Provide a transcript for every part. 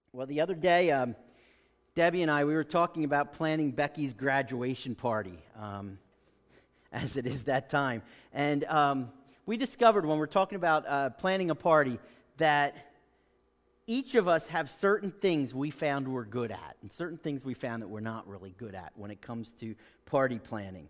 Well, the other day, Debbie and I, we were talking about planning Becky's graduation party, as it is that time. And we discovered when we're talking about planning a party that each of us have certain things we found we're good at and certain things we found that we're not really good at when it comes to party planning.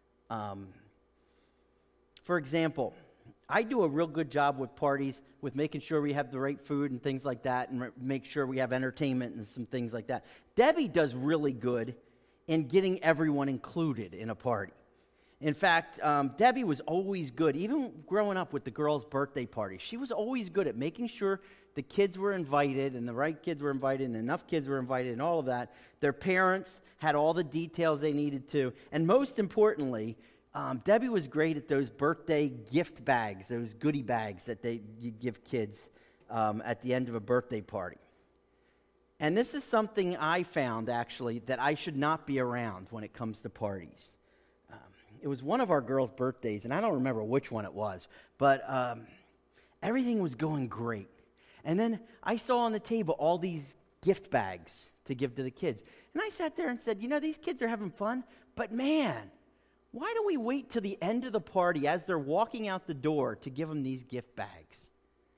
For example, I do a real good job with parties, with making sure we have the right food and things like that, and make sure we have entertainment and some things like that. Debbie does really good in getting everyone included in a party. In fact, Debbie was always good, even growing up with the girls' birthday party. She was always good at making sure the kids were invited, and the right kids were invited, and enough kids were invited, and all of that. Their parents had all the details they needed to. And most importantly, Debbie was great at those birthday gift bags, those goodie bags that you give kids at the end of a birthday party. And this is something I found, actually, that I should not be around when it comes to parties. It was one of our girls' birthdays, and I don't remember which one it was, but everything was going great. And then I saw on the table all these gift bags to give to the kids. And I sat there and said, these kids are having fun, but man, why do we wait till the end of the party as they're walking out the door to give them these gift bags?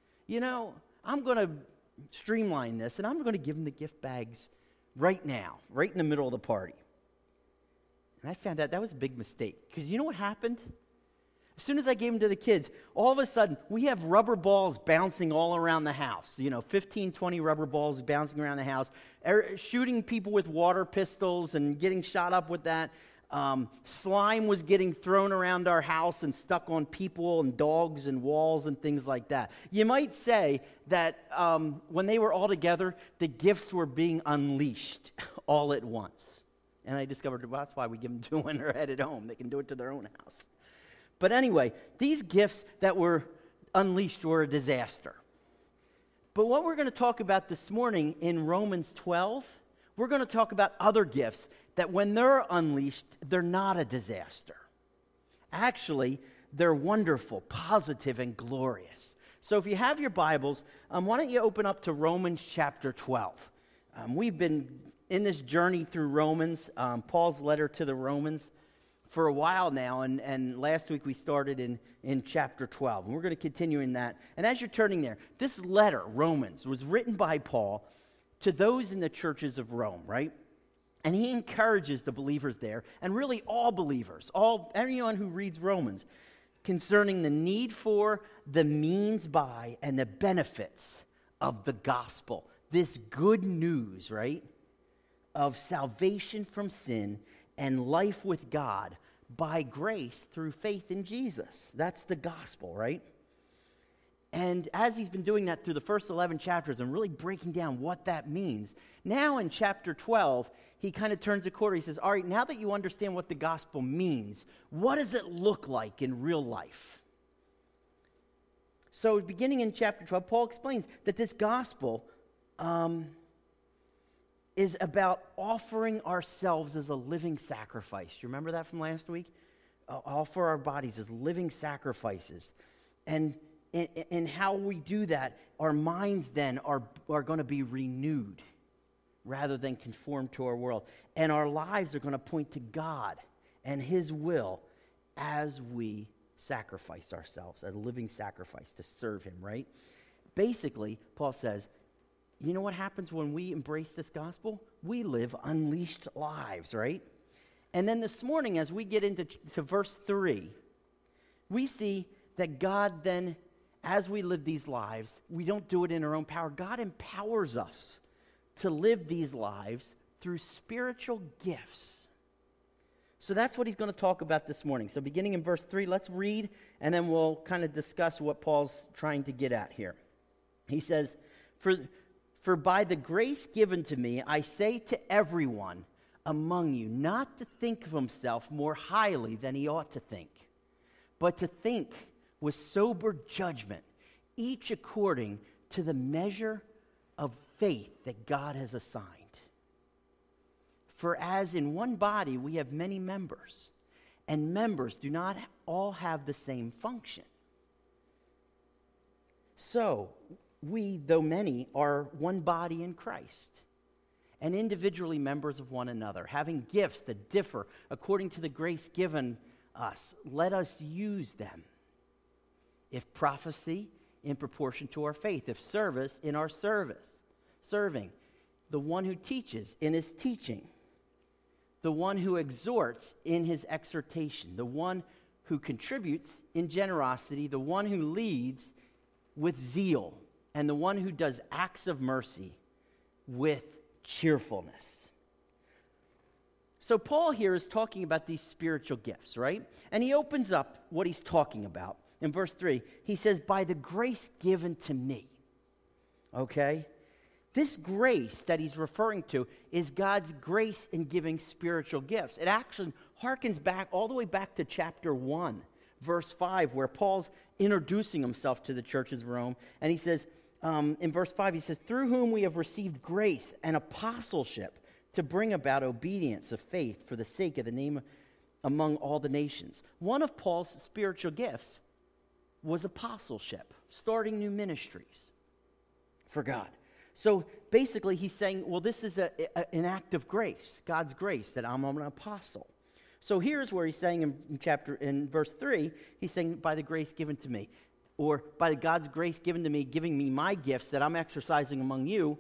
I'm going to streamline this, and I'm going to give them the gift bags right now, right in the middle of the party. And I found out that was a big mistake, because you know what happened? As soon as I gave them to the kids, all of a sudden, we have rubber balls bouncing all around the house. 15, 20 rubber balls bouncing around the house, shooting people with water pistols and getting shot up with that. Slime was getting thrown around our house and stuck on people and dogs and walls and things like that. You might say that when they were all together, the gifts were being unleashed all at once. And I discovered, well, that's why we give them to when they're headed home. They can do it to their own house. But anyway, these gifts that were unleashed were a disaster. But what we're going to talk about this morning in Romans 12, we're going to talk about other gifts that when they're unleashed, they're not a disaster. Actually, they're wonderful, positive, and glorious. So if you have your Bibles, why don't you open up to Romans chapter 12. We've been in this journey through Romans, Paul's letter to the Romans, for a while now, and last week we started in chapter 12, and we're going to continue in that. And as you're turning there, this letter, Romans, was written by Paul to those in the churches of Rome, right? And he encourages the believers there, and really all believers, anyone who reads Romans, concerning the need for, the means by, and the benefits of the gospel. This good news, right, of salvation from sin and life with God by grace through faith in Jesus. That's the gospel, right? And as he's been doing that through the first 11 chapters and really breaking down what that means, now in chapter 12, he kind of turns the corner. He says, all right, now that you understand what the gospel means, what does it look like in real life? So beginning in chapter 12, Paul explains that this gospel is about offering ourselves as a living sacrifice. You remember that from last week? Offer our bodies as living sacrifices. And in how we do that, our minds then are going to be renewed rather than conform to our world. And our lives are going to point to God and His will as we sacrifice ourselves, a living sacrifice to serve Him, right? Basically, Paul says, you know what happens when we embrace this gospel? We live unleashed lives, right? And then this morning, as we get into verse 3, we see that God then, as we live these lives, we don't do it in our own power. God empowers us to live these lives through spiritual gifts. So that's what he's going to talk about this morning. So beginning in verse 3, let's read, and then we'll kind of discuss what Paul's trying to get at here. He says, For by the grace given to me, I say to everyone among you not to think of himself more highly than he ought to think, but to think with sober judgment, each according to the measure of faith that God has assigned. For as in one body we have many members, and members do not all have the same function. So, we, though many, are one body in Christ, and individually members of one another, having gifts that differ according to the grace given us. Let us use them. If prophecy, in proportion to our faith. If service, in our serving. The one who teaches, in his teaching. The one who exhorts, in his exhortation. The one who contributes, in generosity. The one who leads, with zeal. And the one who does acts of mercy, with cheerfulness. So Paul here is talking about these spiritual gifts, right? And he opens up what he's talking about. In verse 3, he says, by the grace given to me. Okay? This grace that he's referring to is God's grace in giving spiritual gifts. It actually harkens back all the way back to chapter 1, verse 5, where Paul's introducing himself to the churches of Rome. And he says, in verse 5, he says, through whom we have received grace and apostleship to bring about obedience of faith for the sake of the name among all the nations. One of Paul's spiritual gifts was apostleship, starting new ministries for God. So basically he's saying, well, this is an act of grace, God's grace, that I'm an apostle. So here's where he's saying in verse 3, he's saying, by the grace given to me, or by God's grace given to me, giving me my gifts that I'm exercising among you,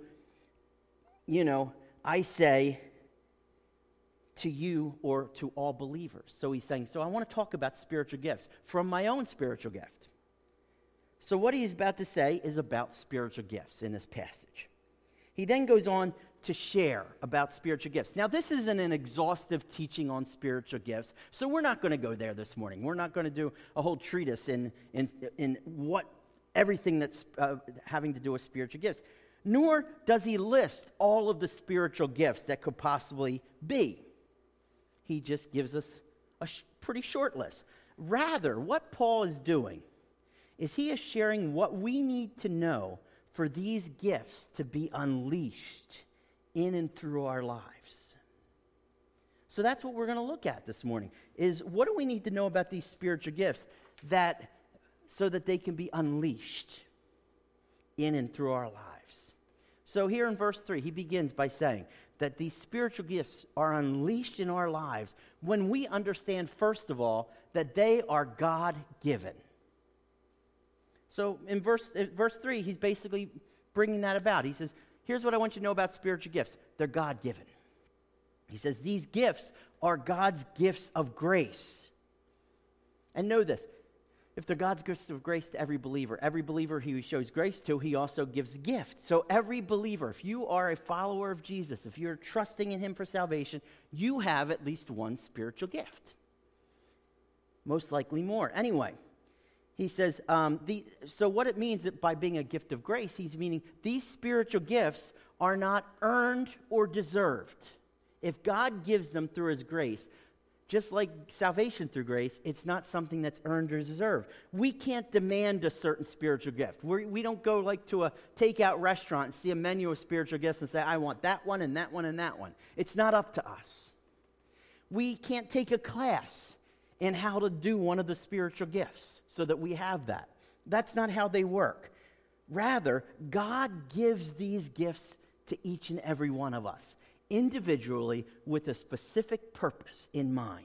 I say to you or to all believers. So he's saying, so I want to talk about spiritual gifts from my own spiritual gift. So what he's about to say is about spiritual gifts in this passage. He then goes on to share about spiritual gifts. Now, this isn't an exhaustive teaching on spiritual gifts, so we're not going to go there this morning. We're not going to do a whole treatise in what everything that's having to do with spiritual gifts. Nor does he list all of the spiritual gifts that could possibly be. He just gives us a pretty short list. Rather, what Paul is doing is he is sharing what we need to know for these gifts to be unleashed in and through our lives. So that's what we're going to look at this morning, is what do we need to know about these spiritual gifts so that they can be unleashed in and through our lives. So here in verse 3, he begins by saying that these spiritual gifts are unleashed in our lives when we understand, first of all, that they are God-given. So in verse 3, he's basically bringing that about. He says, here's what I want you to know about spiritual gifts. They're God-given. He says these gifts are God's gifts of grace. And know this, if they're God's gifts of grace to every believer he shows grace to, he also gives gifts. So every believer, if you are a follower of Jesus, if you're trusting in him for salvation, you have at least one spiritual gift. Most likely more. Anyway, he says, so what it means that by being a gift of grace, he's meaning these spiritual gifts are not earned or deserved. If God gives them through his grace, just like salvation through grace, it's not something that's earned or deserved. We can't demand a certain spiritual gift. We don't go like to a takeout restaurant and see a menu of spiritual gifts and say, I want that one and that one and that one. It's not up to us. We can't take a class in how to do one of the spiritual gifts so that we have that. That's not how they work. Rather, God gives these gifts to each and every one of us, individually with a specific purpose in mind.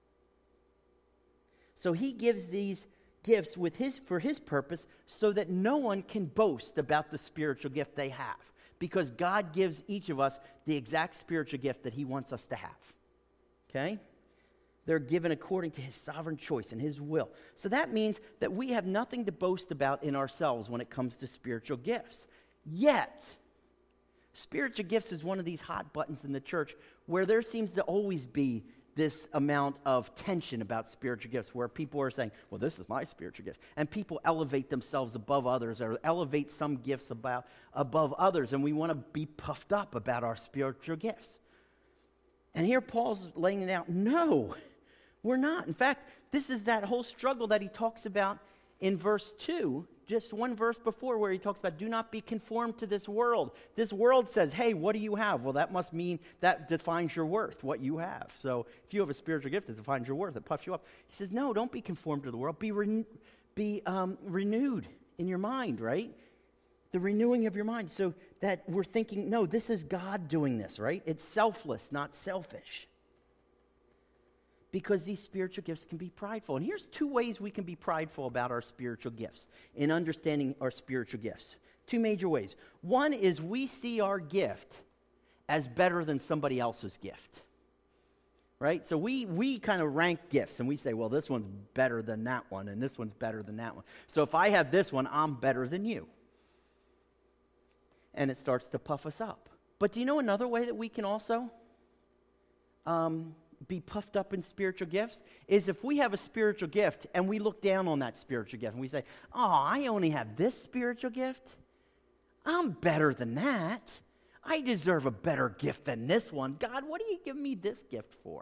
So he gives these gifts for his purpose so that no one can boast about the spiritual gift they have, because God gives each of us the exact spiritual gift that he wants us to have. Okay? They're given according to his sovereign choice and his will. So that means that we have nothing to boast about in ourselves when it comes to spiritual gifts. Yet, spiritual gifts is one of these hot buttons in the church where there seems to always be this amount of tension about spiritual gifts, where people are saying, well, this is my spiritual gift. And people elevate themselves above others, or elevate some gifts above others, and we want to be puffed up about our spiritual gifts. And here Paul's laying it out. No, we're not. In fact, this is that whole struggle that he talks about in verse 2, just one verse before, where he talks about do not be conformed to this world. This world says, hey, what do you have? Well, that must mean that defines your worth, what you have. So if you have a spiritual gift that defines your worth, it puffs you up. He says, no, don't be conformed to the world. Be renewed in your mind, right? The renewing of your mind so that we're thinking, no, this is God doing this, right? It's selfless, not selfish. Because these spiritual gifts can be prideful. And here's 2 ways we can be prideful about our spiritual gifts, in understanding our spiritual gifts. 2 major ways. One is we see our gift as better than somebody else's gift. Right? So we kind of rank gifts, and we say, well, this one's better than that one, and this one's better than that one. So if I have this one, I'm better than you. And it starts to puff us up. But do you know another way that we can also be puffed up in spiritual gifts? Is if we have a spiritual gift, and we look down on that spiritual gift, and we say, oh, I only have this spiritual gift? I'm better than that. I deserve a better gift than this one. God, what do you give me this gift for?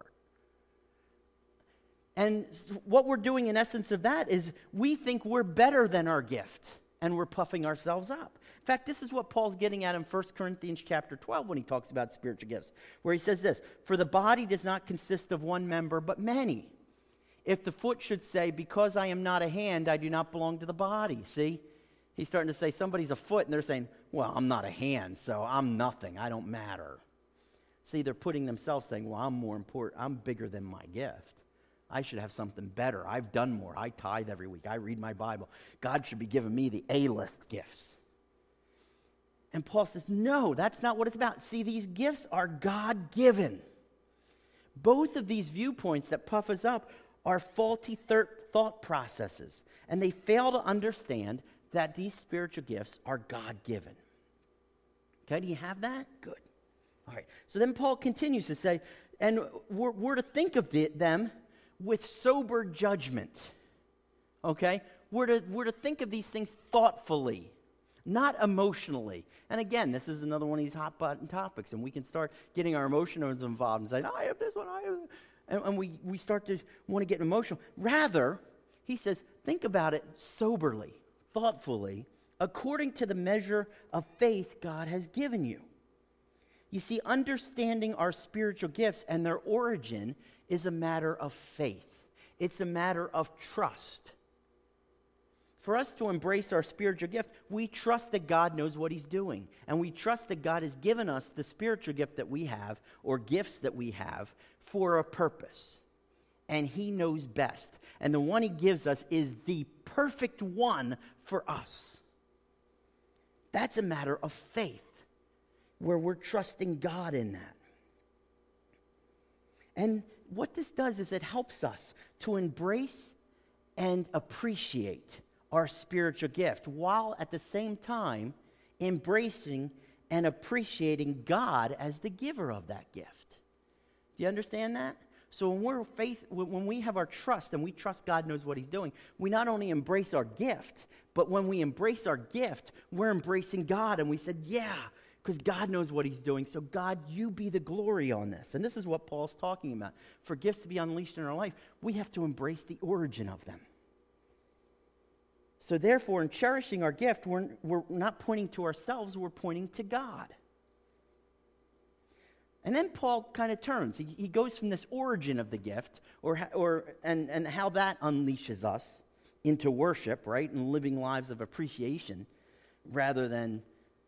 And what we're doing in essence of that is we think we're better than our gift, and we're puffing ourselves up. In fact, this is what Paul's getting at in 1 Corinthians chapter 12 when he talks about spiritual gifts, where he says this, for the body does not consist of one member, but many. If the foot should say, because I am not a hand, I do not belong to the body. See? He's starting to say somebody's a foot, and they're saying, well, I'm not a hand, so I'm nothing. I don't matter. See, they're putting themselves saying, well, I'm more important. I'm bigger than my gift. I should have something better. I've done more. I tithe every week. I read my Bible. God should be giving me the A-list gifts. And Paul says, no, that's not what it's about. See, these gifts are God-given. Both of these viewpoints that puff us up are faulty thought processes, and they fail to understand that these spiritual gifts are God-given. Okay, do you have that? Good. All right. So then Paul continues to say, and we're to think of them with sober judgment. Okay? We're to think of these things thoughtfully, not emotionally. And again, this is another one of these hot button topics, and we can start getting our emotions involved and saying, I have this one, I have this. And we start to want to get emotional. Rather, he says, think about it soberly, thoughtfully, according to the measure of faith God has given you. You see, understanding our spiritual gifts and their origin is a matter of faith. It's a matter of trust. For us to embrace our spiritual gift, we trust that God knows what he's doing. And we trust that God has given us the spiritual gift that we have, or gifts that we have, for a purpose. And he knows best. And the one he gives us is the perfect one for us. That's a matter of faith, where we're trusting God in that. And what this does is it helps us to embrace and appreciate our spiritual gift, while at the same time embracing and appreciating God as the giver of that gift. Do you understand that? So when we have our trust and we trust God knows what he's doing, we not only embrace our gift, but when we embrace our gift, we're embracing God, and we said, yeah, because God knows what he's doing. So God, you be the glory on this. And this is what Paul's talking about. For gifts to be unleashed in our life, we have to embrace the origin of them. So therefore, in cherishing our gift, we're not pointing to ourselves, we're pointing to God. And then Paul kind of turns. He goes from this origin of the gift, and how that unleashes us into worship, right, and living lives of appreciation, rather than,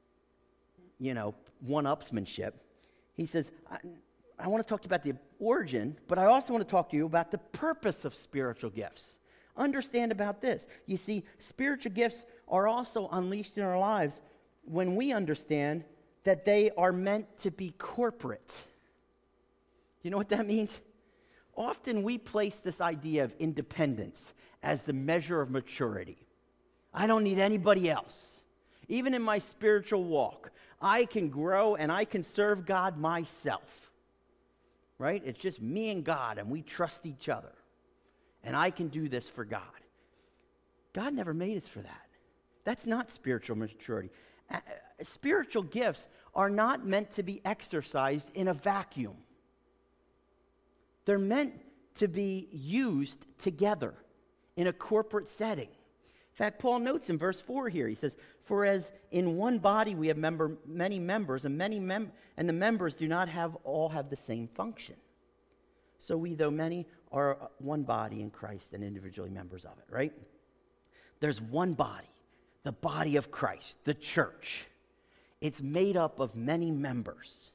one-upsmanship. He says, I want to talk to you about the origin, but I also want to talk to you about the purpose of spiritual gifts. Understand about this. You see, spiritual gifts are also unleashed in our lives when we understand that they are meant to be corporate. Do you know what that means? Often we place this idea of independence as the measure of maturity. I don't need anybody else. Even in my spiritual walk, I can grow and I can serve God myself. Right? It's just me and God, and we trust each other. And I can do this for God. God never made us for that. That's not spiritual maturity. Spiritual gifts are not meant to be exercised in a vacuum. They're meant to be used together in a corporate setting. In fact, Paul notes in verse 4 here, he says, for as in one body we have many members, and the members do not all have the same function. So we, though many, are one body in Christ and individually members of it, right? There's one body. the body of Christ, the church. It's made up of many members.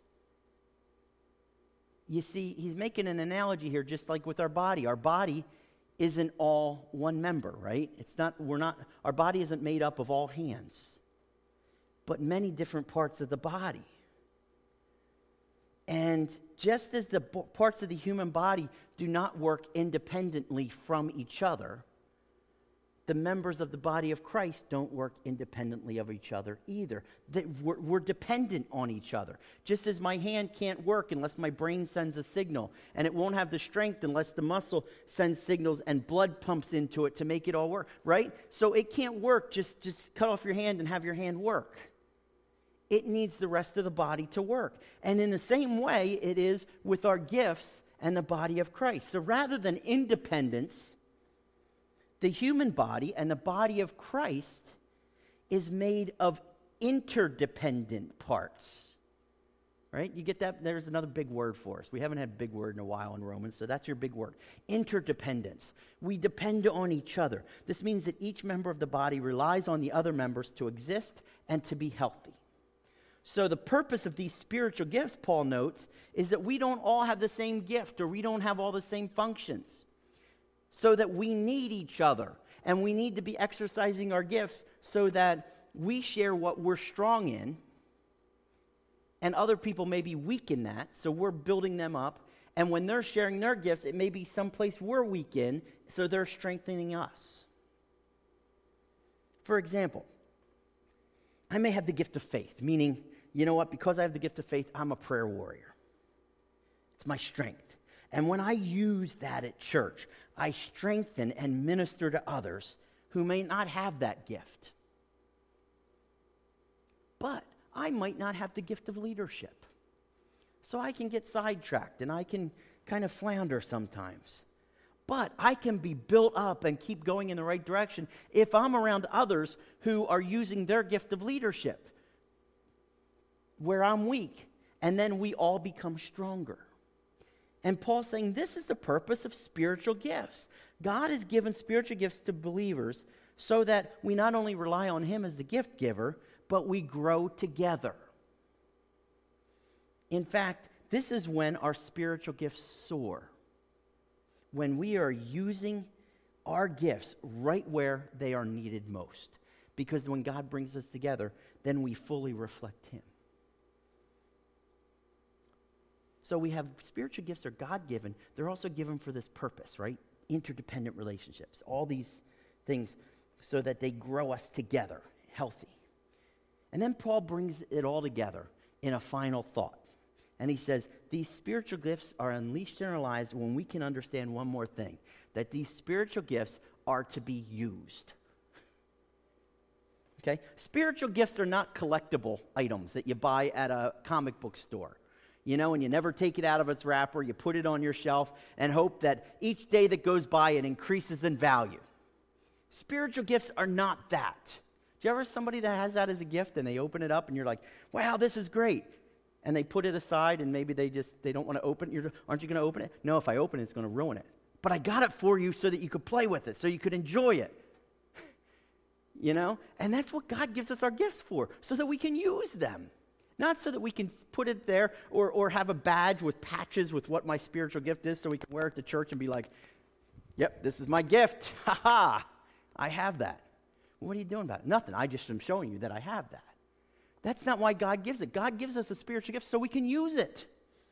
You see, he's making an analogy here, just like with our body. Our body isn't all one member, right? Our body isn't made up of all hands, but many different parts of the body. And just as the parts of the human body do not work independently from each other, the members of the body of Christ don't work independently of each other either. We're dependent on each other. Just as my hand can't work unless my brain sends a signal, and it won't have the strength unless the muscle sends signals and blood pumps into it to make it all work, right? So it can't work, just cut off your hand and have your hand work. It needs the rest of the body to work. And in the same way, it is with our gifts and the body of Christ. So rather than independence, the human body and the body of Christ is made of interdependent parts. Right? You get that? There's another big word for us. We haven't had a big word in a while in Romans, so that's your big word. Interdependence. We depend on each other. This means that each member of the body relies on the other members to exist and to be healthy. So the purpose of these spiritual gifts, Paul notes, is that we don't all have the same gift, or we don't have all the same functions. So that we need each other, and we need to be exercising our gifts so that we share what we're strong in, and other people may be weak in that, so we're building them up. And when they're sharing their gifts, it may be someplace we're weak in, so they're strengthening us. For example, I may have the gift of faith, meaning, you know what, because I have the gift of faith, I'm a prayer warrior. It's my strength. And when I use that at church, I strengthen and minister to others who may not have that gift. But I might not have the gift of leadership. So I can get sidetracked and I can kind of flounder sometimes. But I can be built up and keep going in the right direction if I'm around others who are using their gift of leadership where I'm weak. And then we all become stronger. And Paul's saying this is the purpose of spiritual gifts. God has given spiritual gifts to believers so that we not only rely on him as the gift giver, but we grow together. In fact, this is when our spiritual gifts soar. When we are using our gifts right where they are needed most. Because when God brings us together, then we fully reflect him. So we have spiritual gifts are God-given. They're also given for this purpose, right? Interdependent relationships. All these things so that they grow us together, healthy. And then Paul brings it all together in a final thought. And he says, these spiritual gifts are unleashed in our lives when we can understand one more thing. That these spiritual gifts are to be used. Okay? Spiritual gifts are not collectible items that you buy at a comic book store. You know, and you never take it out of its wrapper, you put it on your shelf and hope that each day that goes by it increases in value. Spiritual gifts are not that. Do you ever somebody that has that as a gift and they open it up and you're like, wow, this is great. And they put it aside and maybe they don't want to open it. Aren't you going to open it? No, if I open it, it's going to ruin it. But I got it for you so that you could play with it, so you could enjoy it. You know? And that's what God gives us our gifts for, so that we can use them. Not so that we can put it there or have a badge with patches with what my spiritual gift is so we can wear it to church and be like, yep, this is my gift. Ha ha, I have that. What are you doing about it? Nothing. I just am showing you that I have that. That's not why God gives it. God gives us a spiritual gift so we can use it.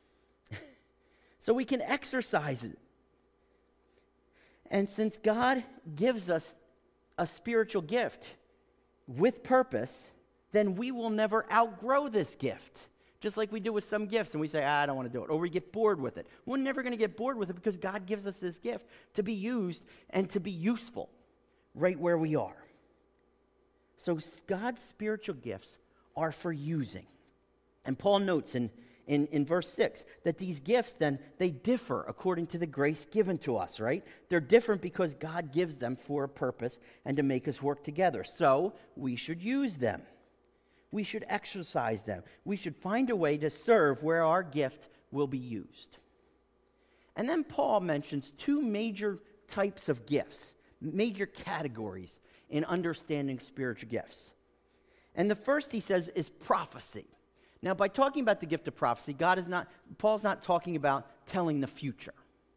So we can exercise it. And since God gives us a spiritual gift with purpose, then we will never outgrow this gift. Just like we do with some gifts, and we say, I don't want to do it, or we get bored with it. We're never going to get bored with it because God gives us this gift to be used and to be useful right where we are. So God's spiritual gifts are for using. And Paul notes in verse 6 that these gifts, then, they differ according to the grace given to us, right? They're different because God gives them for a purpose and to make us work together. So we should use them. We should exercise them. We should find a way to serve where our gift will be used. And then Paul mentions two major types of gifts, major categories in understanding spiritual gifts. And the first, he says, is prophecy. Now, by talking about the gift of prophecy, Paul's not talking about telling the future.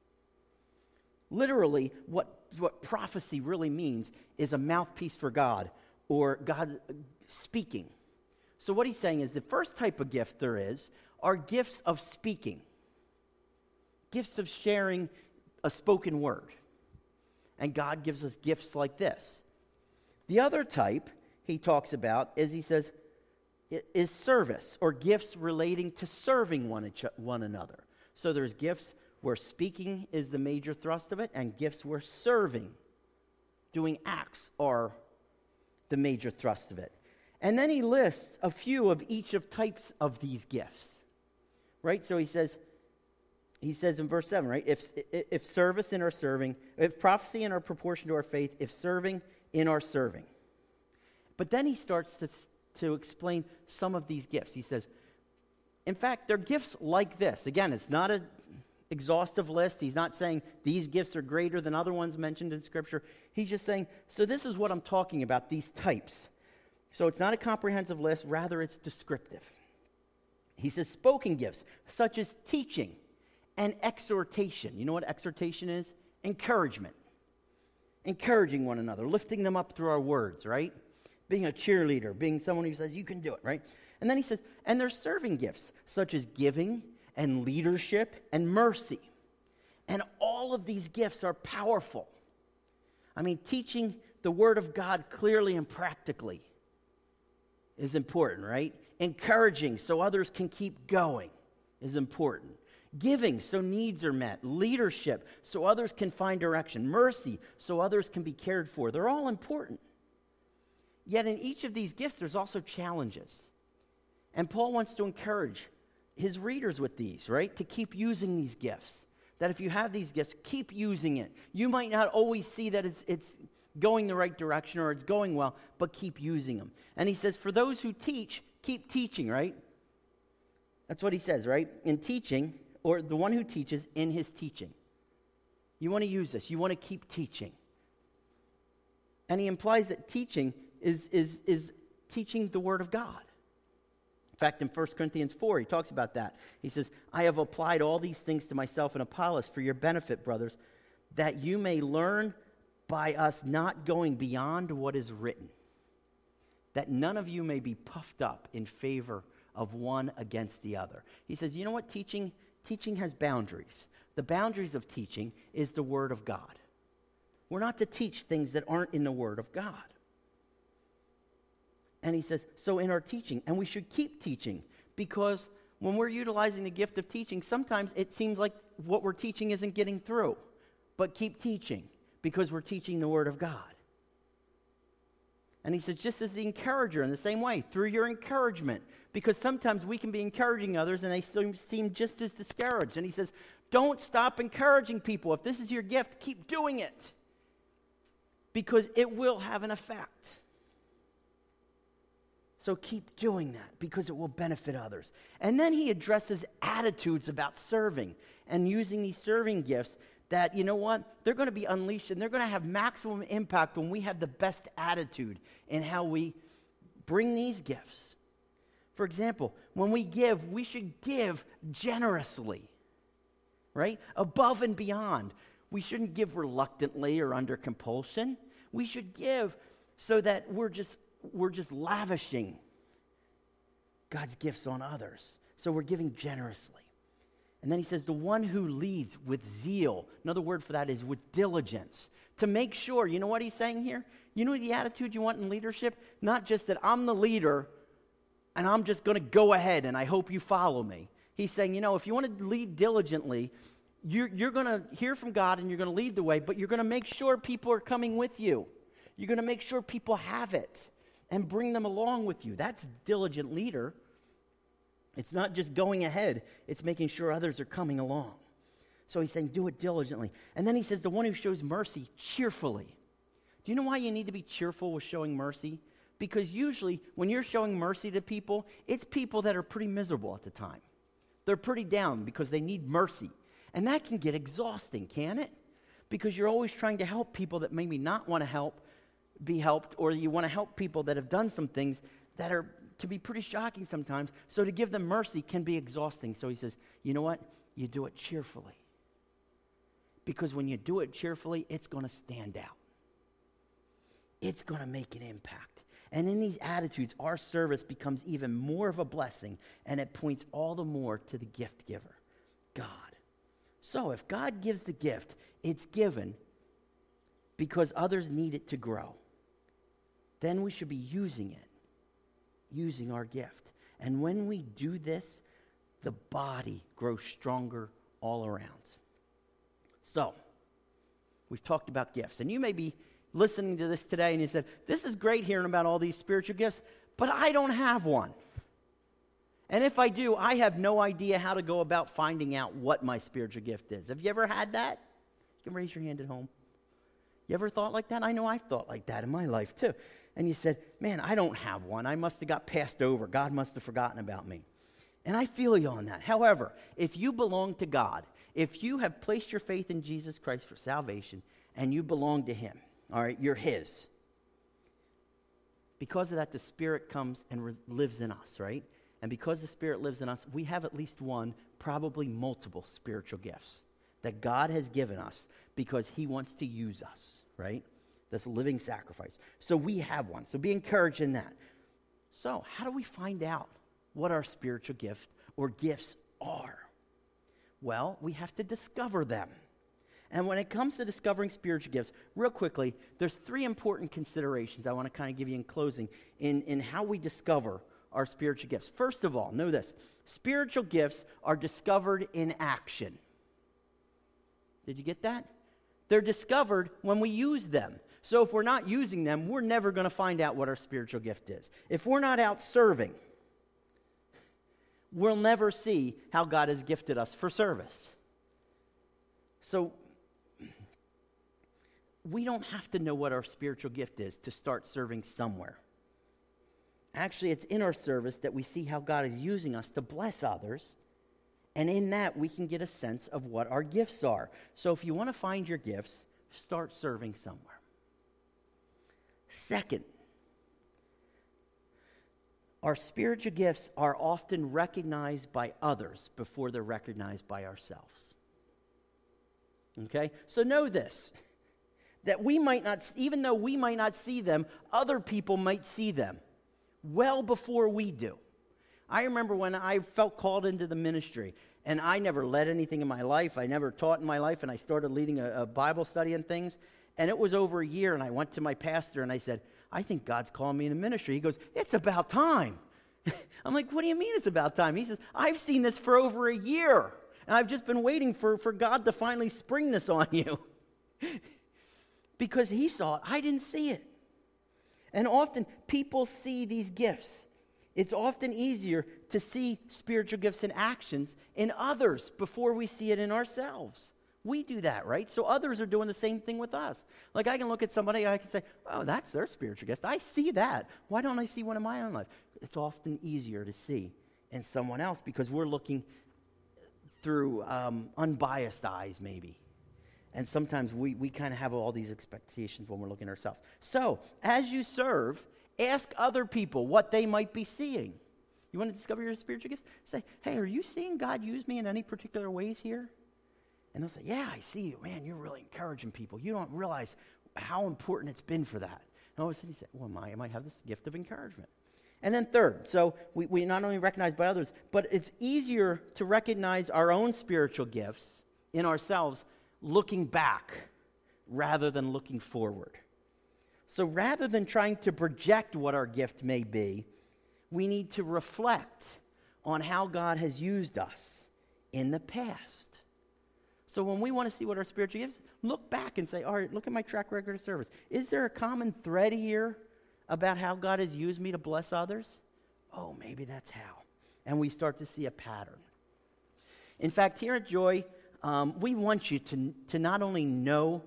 Literally, what prophecy really means is a mouthpiece for God, or God speaking. So what he's saying is the first type of gift there is are gifts of speaking, gifts of sharing a spoken word. And God gives us gifts like this. The other type he talks about is, he says, is service, or gifts relating to serving one another. So there's gifts where speaking is the major thrust of it, and gifts where serving, doing acts, are the major thrust of it. And then he lists a few of each of types of these gifts, right? So he says in verse 7, right? If service in our serving, if prophecy in our proportion to our faith, if serving in our serving. But then he starts to explain some of these gifts. He says, in fact, they're gifts like this. Again, it's not an exhaustive list. He's not saying these gifts are greater than other ones mentioned in Scripture. He's just saying, so this is what I'm talking about, these types. So it's not a comprehensive list, rather it's descriptive. He says spoken gifts, such as teaching and exhortation. You know what exhortation is? Encouragement. Encouraging one another, lifting them up through our words, right? Being a cheerleader, being someone who says, you can do it, right? And then he says, and there's serving gifts, such as giving and leadership and mercy. And all of these gifts are powerful. I mean, teaching the Word of God clearly and practically is important, right? Encouraging so others can keep going is important. Giving so needs are met. Leadership so others can find direction. Mercy so others can be cared for. They're all important. Yet in each of these gifts, there's also challenges. And Paul wants to encourage his readers with these, right? To keep using these gifts. That if you have these gifts, keep using it. You might not always see that it's going the right direction or it's going well, but keep using them. And he says, for those who teach, keep teaching, right? That's what he says, right? In teaching, or the one who teaches in his teaching. You want to use this. You want to keep teaching. And he implies that teaching is teaching the Word of God. In fact, in 1 Corinthians 4, he talks about that. He says, I have applied all these things to myself and Apollos for your benefit, brothers, that you may learn by us not going beyond what is written, that none of you may be puffed up in favor of one against the other. He says, you know what? Teaching has boundaries. The boundaries of teaching is the Word of God. We're not to teach things that aren't in the Word of God. And he says, so in our teaching, and we should keep teaching, because when we're utilizing the gift of teaching, sometimes it seems like what we're teaching isn't getting through. But keep teaching, because we're teaching the Word of God. And he says, just as the encourager, in the same way, through your encouragement, because sometimes we can be encouraging others and they seem just as discouraged. And he says, don't stop encouraging people. If this is your gift, keep doing it, because it will have an effect. So keep doing that, because it will benefit others. And then he addresses attitudes about serving and using these serving gifts that, you know what, they're going to be unleashed and they're going to have maximum impact when we have the best attitude in how we bring these gifts. For example, when we give, we should give generously, right? Above and beyond. We shouldn't give reluctantly or under compulsion. We should give so that we're just lavishing God's gifts on others. So we're giving generously. And then he says, the one who leads with zeal, another word for that is with diligence, to make sure, you know what he's saying here? You know the attitude you want in leadership? Not just that I'm the leader and I'm just going to go ahead and I hope you follow me. He's saying, you know, if you want to lead diligently, you're going to hear from God and you're going to lead the way, but you're going to make sure people are coming with you. You're going to make sure people have it and bring them along with you. That's diligent leader. It's not just going ahead. It's making sure others are coming along. So he's saying, do it diligently. And then he says, the one who shows mercy cheerfully. Do you know why you need to be cheerful with showing mercy? Because usually when you're showing mercy to people, it's people that are pretty miserable at the time. They're pretty down because they need mercy. And that can get exhausting, can't it? Because you're always trying to help people that maybe not want to help, be helped, or you want to help people that have done some things that can be pretty shocking sometimes. So to give them mercy can be exhausting. So he says, you know what? You do it cheerfully. Because when you do it cheerfully, it's going to stand out. It's going to make an impact. And in these attitudes, our service becomes even more of a blessing, and it points all the more to the gift giver, God. So if God gives the gift, it's given because others need it to grow. Then we should be using it, using our gift. And when we do this, the body grows stronger all around. So, we've talked about gifts. And you may be listening to this today and you said, this is great hearing about all these spiritual gifts, but I don't have one. And if I do, I have no idea how to go about finding out what my spiritual gift is. Have you ever had that? You can raise your hand at home. You ever thought like that? I know I've thought like that in my life too. And you said, man, I don't have one. I must have got passed over. God must have forgotten about me. And I feel you on that. However, if you belong to God, if you have placed your faith in Jesus Christ for salvation and you belong to him, all right, you're his. Because of that, the Spirit comes and lives in us, right? And because the Spirit lives in us, we have at least one, probably multiple spiritual gifts that God has given us because he wants to use us, right? That's a living sacrifice. So we have one. So be encouraged in that. So how do we find out what our spiritual gift or gifts are? Well, we have to discover them. And when it comes to discovering spiritual gifts, real quickly, there's 3 important considerations I want to kind of give you in closing in how we discover our spiritual gifts. First of all, know this. Spiritual gifts are discovered in action. Did you get that? They're discovered when we use them. So if we're not using them, we're never going to find out what our spiritual gift is. If we're not out serving, we'll never see how God has gifted us for service. So we don't have to know what our spiritual gift is to start serving somewhere. Actually, it's in our service that we see how God is using us to bless others, and in that we can get a sense of what our gifts are. So if you want to find your gifts, start serving somewhere. Second, our spiritual gifts are often recognized by others before they're recognized by ourselves. Okay? So know this, that we might not, even though we might not see them, other people might see them well before we do. I remember when I felt called into the ministry, and I never led anything in my life. I never taught in my life, and I started leading a Bible study and things. And it was over a year, and I went to my pastor, and I said, I think God's calling me into ministry. He goes, it's about time. I'm like, what do you mean it's about time? He says, I've seen this for over a year, and I've just been waiting for God to finally spring this on you. Because he saw it. I didn't see it. And often, people see these gifts. It's often easier to see spiritual gifts and actions in others before we see it in ourselves. We do that, right? So others are doing the same thing with us. Like I can look at somebody, I can say, oh, that's their spiritual gift. I see that. Why don't I see one in my own life? It's often easier to see in someone else because we're looking through unbiased eyes, maybe. And sometimes we kind of have all these expectations when we're looking at ourselves. So, as you serve, ask other people what they might be seeing. You want to discover your spiritual gifts? Say, hey, are you seeing God use me in any particular ways here? And they'll say, yeah, I see you. Man, you're really encouraging people. You don't realize how important it's been for that. And all of a sudden you say, well, I might have this gift of encouragement. And then third, so we not only recognize by others, but it's easier to recognize our own spiritual gifts in ourselves looking back rather than looking forward. So rather than trying to project what our gift may be, we need to reflect on how God has used us in the past. So when we want to see what our spiritual gifts, look back and say, all right, look at my track record of service. Is there a common thread here about how God has used me to bless others? Oh, maybe that's how. And we start to see a pattern. In fact, here at Joy, we want you to not only know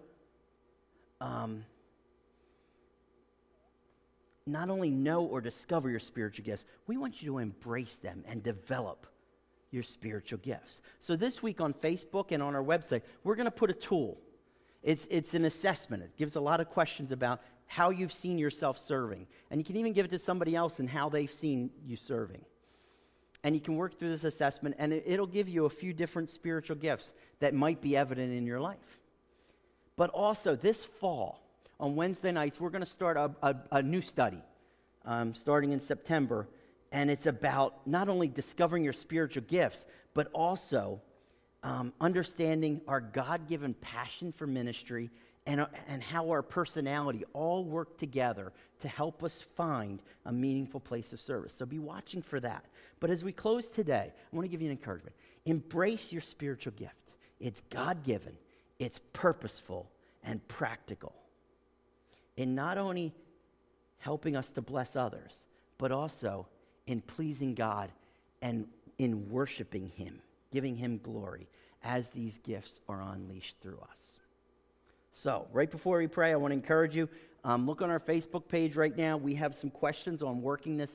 or discover your spiritual gifts, we want you to embrace them and develop your spiritual gifts. So this week on Facebook and on our website, we're going to put a tool. It's an assessment. It gives a lot of questions about how you've seen yourself serving. And you can even give it to somebody else and how they've seen you serving. And you can work through this assessment, and it'll give you a few different spiritual gifts that might be evident in your life. But also, this fall, on Wednesday nights, we're going to start a new study starting in September. And it's about not only discovering your spiritual gifts, but also understanding our God-given passion for ministry and how our personality all work together to help us find a meaningful place of service. So be watching for that. But as we close today, I want to give you an encouragement. Embrace your spiritual gift. It's God-given, it's purposeful, and practical. In not only helping us to bless others, but also in pleasing God and in worshiping Him, giving Him glory as these gifts are unleashed through us. So, right before we pray, I want to encourage you, look on our Facebook page right now. We have some questions on working this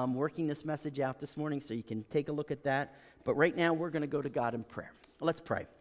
message out this morning, so you can take a look at that. But right now, we're going to go to God in prayer. Let's pray.